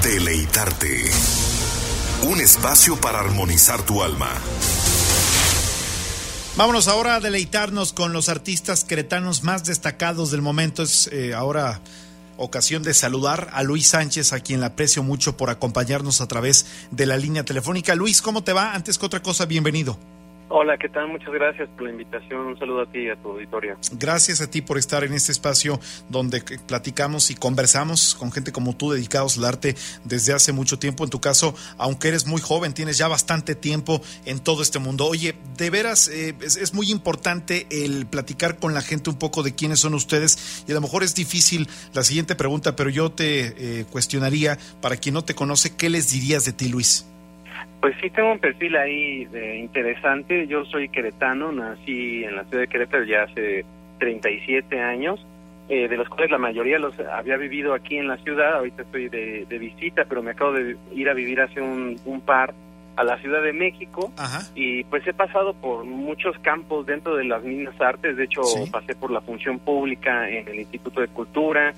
Deleitarte. Un espacio para armonizar tu alma. Vámonos ahora a deleitarnos con los artistas queretanos más destacados del momento. Es ahora ocasión de saludar a Luis Sánchez, a quien le aprecio mucho por acompañarnos a través de la línea telefónica. Luis, ¿cómo te va? Antes que otra cosa, bienvenido. Hola, ¿qué tal? Muchas gracias por la invitación. Un saludo a ti y a tu auditorio. Gracias a ti por estar en este espacio donde platicamos y conversamos con gente como tú, dedicados al arte desde hace mucho tiempo. En tu caso, aunque eres muy joven, tienes ya bastante tiempo en todo este mundo. Oye, de veras, es muy importante el platicar con la gente un poco de quiénes son ustedes. Y a lo mejor es difícil la siguiente pregunta, pero yo te cuestionaría, para quien no te conoce, ¿qué les dirías de ti, Luis? Pues sí, tengo un perfil ahí interesante. Yo soy queretano, nací en la ciudad de Querétaro ya hace 37 años, de los cuales la mayoría los había vivido aquí en la ciudad. Ahorita estoy de visita, pero me acabo de ir a vivir hace un par a la Ciudad de México. Ajá. Y pues he pasado por muchos campos dentro de las mismas artes. De hecho, ¿sí? Pasé por la función pública en el Instituto de Cultura.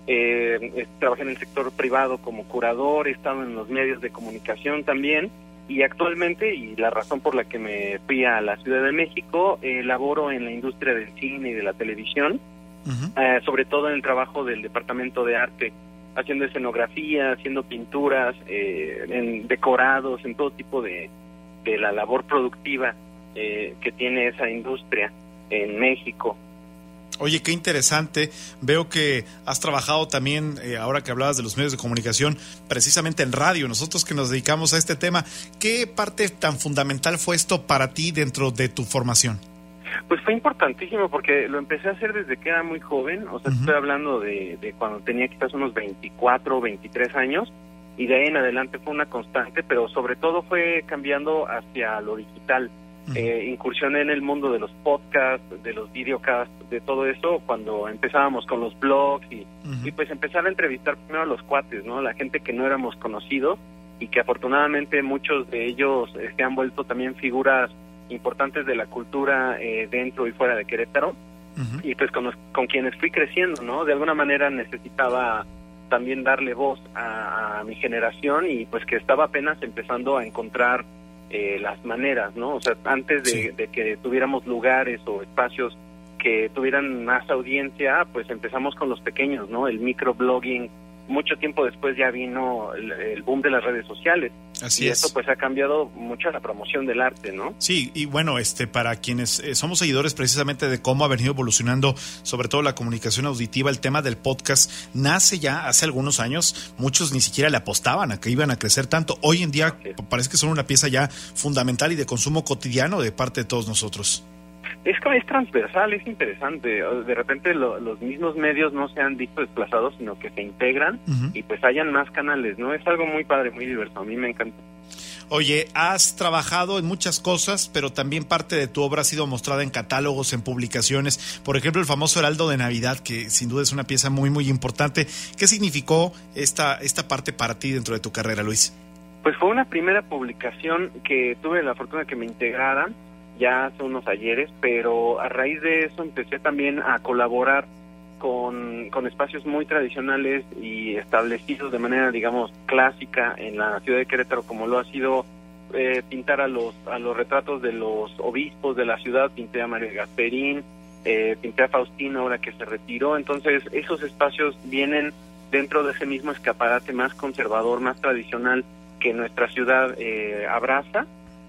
Trabajé en el sector privado como curador, he estado en los medios de comunicación también. Y actualmente, y la razón por la que me fui a la Ciudad de México, laboro en la industria del cine y de la televisión, sobre todo en el trabajo del departamento de arte, haciendo escenografía, haciendo pinturas, en decorados, en todo tipo de la labor productiva que tiene esa industria en México. Oye, qué interesante. Veo que has trabajado también, ahora que hablabas de los medios de comunicación, precisamente en radio. Nosotros que nos dedicamos a este tema, ¿qué parte tan fundamental fue esto para ti dentro de tu formación? Pues fue importantísimo porque lo empecé a hacer desde que era muy joven. O sea, estoy hablando de cuando tenía quizás unos 24 o 23 años, y de ahí en adelante fue una constante, pero sobre todo fue cambiando hacia lo digital. Incursioné en el mundo de los podcasts, de los videocasts, de todo eso, cuando empezábamos con los blogs y pues empezar a entrevistar primero a los cuates, ¿no? La gente que no éramos conocidos y que afortunadamente muchos de ellos se han vuelto también figuras importantes de la cultura dentro y fuera de Querétaro, y pues con quienes fui creciendo, ¿no? De alguna manera necesitaba también darle voz a mi generación, y pues que estaba apenas empezando a encontrar las maneras, ¿no? O sea, antes de que tuviéramos lugares o espacios que tuvieran más audiencia, pues empezamos con los pequeños, ¿no? El microblogging. Mucho tiempo después ya vino el boom de las redes sociales. Así es. Esto pues ha cambiado mucho la promoción del arte, ¿no? Sí, y bueno, para quienes somos seguidores precisamente de cómo ha venido evolucionando, sobre todo la comunicación auditiva, el tema del podcast nace ya hace algunos años. Muchos ni siquiera le apostaban a que iban a crecer tanto. Hoy en día parece que son una pieza ya fundamental y de consumo cotidiano de parte de todos nosotros. Es transversal, es interesante. De repente los mismos medios no se han visto desplazados, sino que se integran y pues hayan más canales, ¿no? Es algo muy padre, muy diverso. A mí me encanta. Oye, has trabajado en muchas cosas, pero también parte de tu obra ha sido mostrada en catálogos, en publicaciones. Por ejemplo, el famoso Heraldo de Navidad, que sin duda es una pieza muy, muy importante. ¿Qué significó esta parte para ti dentro de tu carrera, Luis? Pues fue una primera publicación que tuve la fortuna de que me integraran ya hace unos ayeres, pero a raíz de eso empecé también a colaborar con espacios muy tradicionales y establecidos de manera, digamos, clásica en la ciudad de Querétaro, como lo ha sido pintar a los retratos de los obispos de la ciudad. Pinté a María Gasperín, pinté a Faustino ahora que se retiró. Entonces esos espacios vienen dentro de ese mismo escaparate más conservador, más tradicional que nuestra ciudad abraza.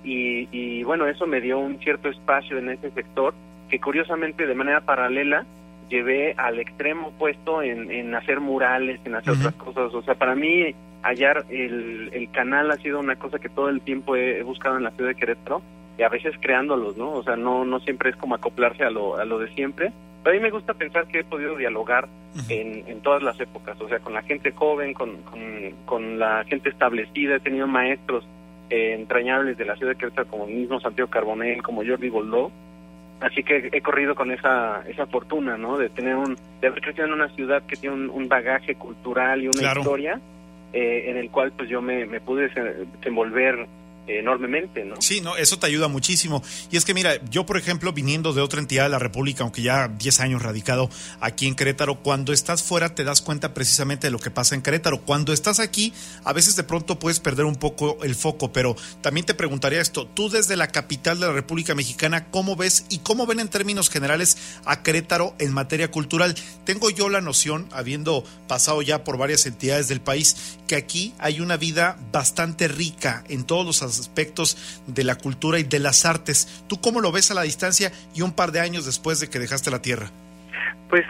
Y bueno, eso me dio un cierto espacio en ese sector que curiosamente de manera paralela llevé al extremo opuesto en hacer murales, en hacer otras cosas. O sea, para mí hallar el canal ha sido una cosa que todo el tiempo he buscado en la ciudad de Querétaro, y a veces creándolos, ¿no? O sea, no siempre es como acoplarse a lo de siempre. Pero a mí me gusta pensar que he podido dialogar en todas las épocas, o sea, con la gente joven, con la gente establecida. He tenido maestros entrañables de la ciudad de Querétaro, como el mismo Santiago Carbonell, como Jordi Boldó. Así que he corrido con esa fortuna, ¿no? De haber crecido en una ciudad que tiene un bagaje cultural y una historia, en el cual pues yo me pude desenvolver enormemente, ¿no? Sí, no, eso te ayuda muchísimo. Y es que mira, yo por ejemplo, viniendo de otra entidad de la República, aunque ya 10 años radicado aquí en Querétaro, cuando estás fuera te das cuenta precisamente de lo que pasa en Querétaro. Cuando estás aquí, a veces de pronto puedes perder un poco el foco, pero también te preguntaría esto, tú desde la capital de la República Mexicana, ¿cómo ves y cómo ven en términos generales a Querétaro en materia cultural? Tengo yo la noción, habiendo pasado ya por varias entidades del país, que aquí hay una vida bastante rica en todos los aspectos de la cultura y de las artes. ¿Tú cómo lo ves a la distancia y un par de años después de que dejaste la tierra? Pues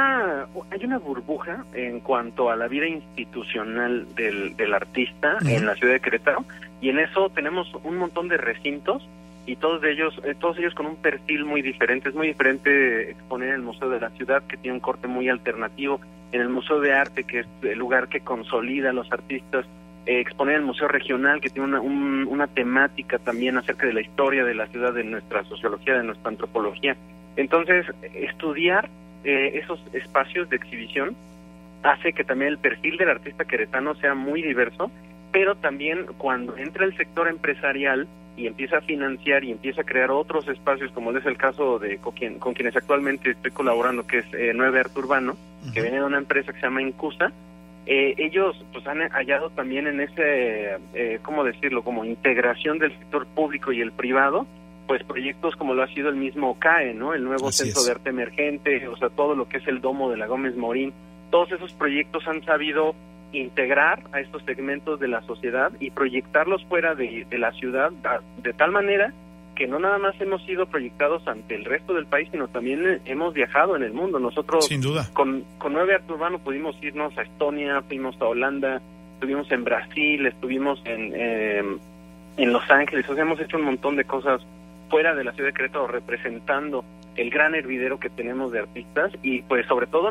hay una burbuja en cuanto a la vida institucional del artista en la ciudad de Querétaro, y en eso tenemos un montón de recintos y todos ellos con un perfil muy diferente. Es muy diferente exponer en el Museo de la Ciudad, que tiene un corte muy alternativo, en el Museo de Arte, que es el lugar que consolida a los artistas, exponer en el Museo Regional, que tiene una temática también acerca de la historia de la ciudad, de nuestra sociología, de nuestra antropología. Entonces, estudiar esos espacios de exhibición hace que también el perfil del artista queretano sea muy diverso, pero también cuando entra el sector empresarial y empieza a financiar y empieza a crear otros espacios, como es el caso de con quienes actualmente estoy colaborando, que es 9 Arte Urbano, que viene de una empresa que se llama Incusa. Ellos pues han hallado también en ese, ¿cómo decirlo?, como integración del sector público y el privado, pues proyectos como lo ha sido el mismo CAE, ¿no? El nuevo Centro de Arte Emergente, o sea, todo lo que es el Domo de la Gómez Morín. Todos esos proyectos han sabido integrar a estos segmentos de la sociedad y proyectarlos fuera de la ciudad, de tal manera que no nada más hemos sido proyectados ante el resto del país, sino también hemos viajado en el mundo. Nosotros, sin duda, con 9 Arte Urbano pudimos irnos a Estonia, fuimos a Holanda, estuvimos en Brasil, estuvimos en Los Ángeles. O sea, hemos hecho un montón de cosas fuera de la ciudad de Querétaro, representando el gran hervidero que tenemos de artistas y pues sobre todo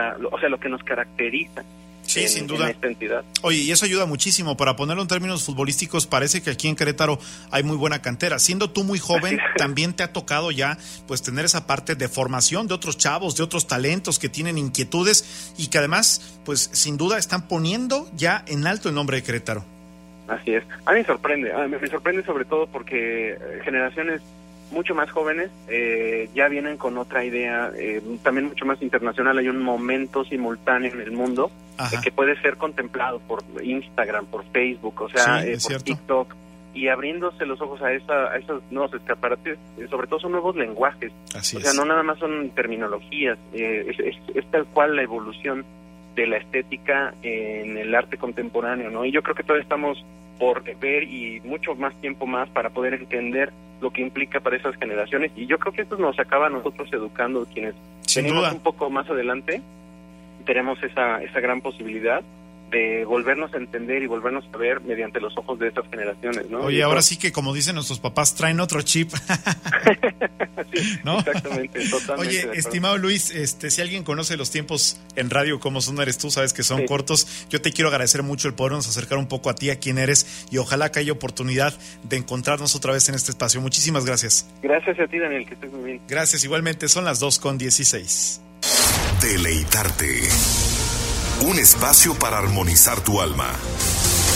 lo que nos caracteriza. Sí, sin duda. En esta entidad. Oye, y eso ayuda muchísimo. Para ponerlo en términos futbolísticos, parece que aquí en Querétaro hay muy buena cantera. Siendo tú muy joven, también te ha tocado ya pues tener esa parte de formación de otros chavos, de otros talentos que tienen inquietudes y que además, pues sin duda están poniendo ya en alto el nombre de Querétaro. Así es. A mí me sorprende sobre todo porque generaciones mucho más jóvenes ya vienen con otra idea, también mucho más internacional. Hay un momento simultáneo en el mundo que puede ser contemplado por Instagram, por Facebook, o sea, por TikTok, y abriéndose los ojos a esos nuevos escaparates, sobre todo son nuevos lenguajes. Así sea, no nada más son terminologías, es tal cual la evolución de la estética en el arte contemporáneo, ¿no? Y yo creo que todavía estamos por ver y mucho más tiempo más para poder entender lo que implica para esas generaciones, y yo creo que esto nos acaba a nosotros educando, quienes venimos un poco más adelante, tenemos esa gran posibilidad de volvernos a entender y volvernos a ver mediante los ojos de esas generaciones, ¿no? Oye, ahora sí que, como dicen nuestros papás, traen otro chip. Sí, ¿no? Exactamente, totalmente. Oye, estimado Luis, si alguien conoce los tiempos en radio como son eres tú, sabes que son cortos. Yo te quiero agradecer mucho el podernos acercar un poco a ti, a quién eres, y ojalá que haya oportunidad de encontrarnos otra vez en este espacio. Muchísimas gracias. Gracias a ti, Daniel, que estés muy bien. Gracias, igualmente. Son las 2:16. Deleitarte. Un espacio para armonizar tu alma.